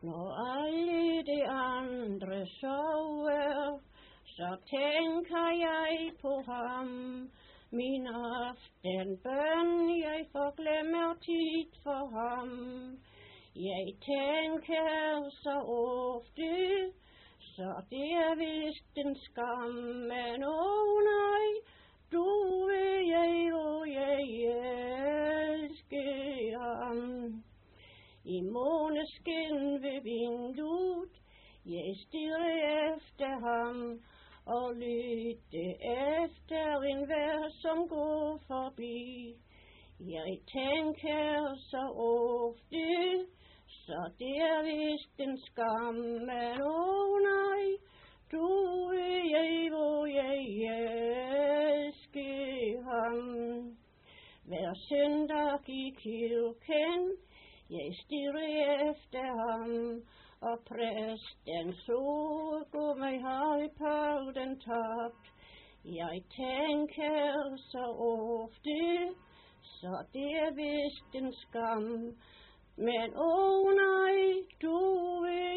Når alle de andre sover, så tænker jeg på ham. Min aftenbøn, jeg forglemmer tit for ham. Jeg tænker så ofte, så det er vist en skam. Men nej, du vil jeg, og jeg elsker ham. I måneskin ved vinduet, jeg stirrer efter ham, og lytter efter enhver, som går forbi. Jeg tænker så ofte, så det er vist en skam. Men nej, du er jeg, hvor jeg elsker ham. Hver søndag i kirken, jeg stirrer efter ham, og præsten sukker mig halvpausen tabt. Jeg tænker så ofte, så det er vist en skam. Men nej, du er